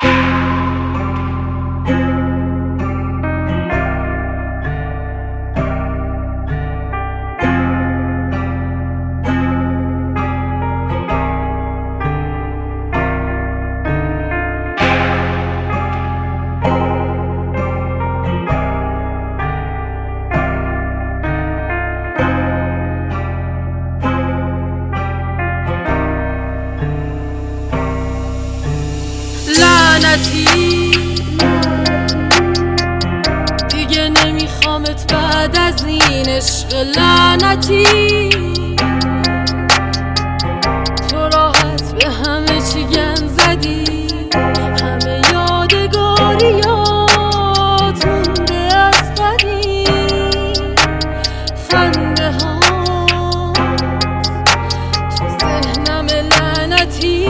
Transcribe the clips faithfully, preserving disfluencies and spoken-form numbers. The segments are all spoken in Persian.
دیگه نمیخوامت بعد از این عشق لعنتی. تو راحت به همه چی گن زدی، همه یادگاریات مونده از قدیم. خنده ها تو ذهنم لعنتی.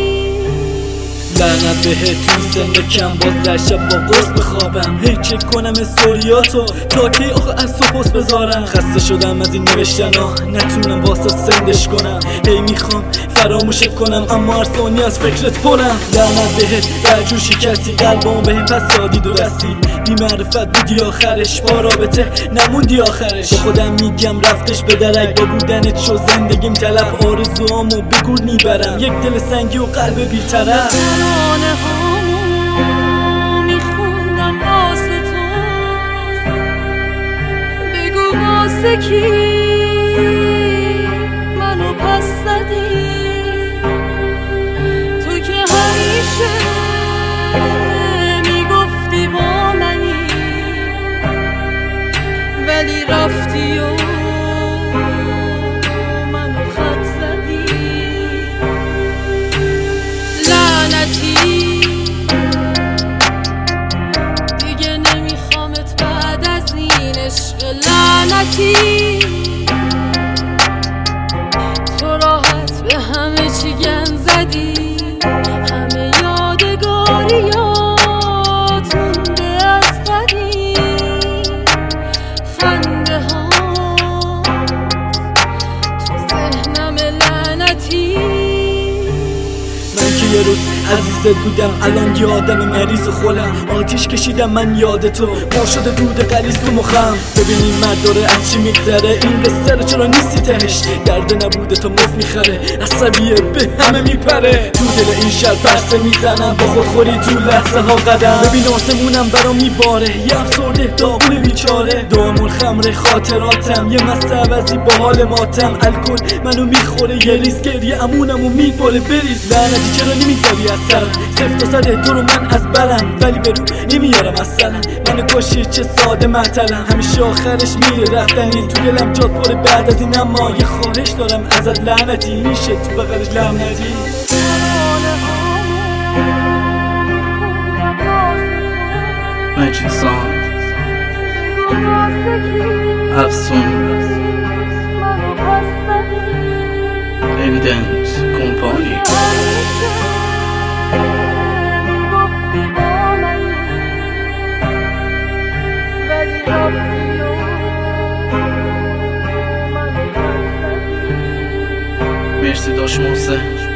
لعنت بهت تو سن کم باز در شب با قرص بخوابم. هی چک کنم استوریاتو تا کی آخه از تو پست بذارم. خسته شدم از این نوشتن ها، نتونم واسه سندش کنم. هی میخوام فراموشت کنم اما هر ثانیه از فکرت پرم. لعنت بهت برجور شکستی قلبم بهم پس دادی دو دستی. بی معرفت بودی آخرش، با رابطه نموندی آخرش. با خودم میگم رفتش به درک، با بودنت شو زندگیم تلف. آرزوامو بگور میبرم، یک دل سنگی و قلب بی‌طرف. ترانه هامو میخوندم واسه تو، بگو واسه کی منو پس زدی. تو که همیشه میگفتی با منی، ولی رفتی و منو خط زدی. دیگه نمیخوامت بعد از این عشق لعنتی. تو راحت به همه چی گن زدی، همه یادگاریات مونده از قدیم. خنده ها تو ذهنم لعنتی. من که یه روز عزیزت بودم، الان یه آدم مریض و خولم. آتیش کشیدم من یاد تو، پر شده دود غلیظ تو مخم. ببینیم مرد داره از چی میگذره، این قصه رو چرا نیستی تهش. درد نبوده تو مف میخره، عصبیه به همه میپره. تو دل این شهر پرسه میزنم، با خودخوری تو لحظه ها قدم. ببین آسمونم برام میباره، یه افسرده داغون بیچاره. دامون خمر خاطراتم، یه مست عوضی با حال ماتم. الکل منو میخوره، یه ریز گریه امونمو میباره بریز. لعنتی چرا نمیگذاری از سرم، صفر تا صد تو رو من از برم. ولی برو نمیارم اصلا، منو کشی چه ساده معطلم. همیشه آخرش میره رفتنی، تو دلم جات پره بعد از این. اما یه خواهش دارم ازت لعنتی، میشه تو بغلش لعنتی. مجید سان افسون اویدنت کمپانی. مرسی داش محسن.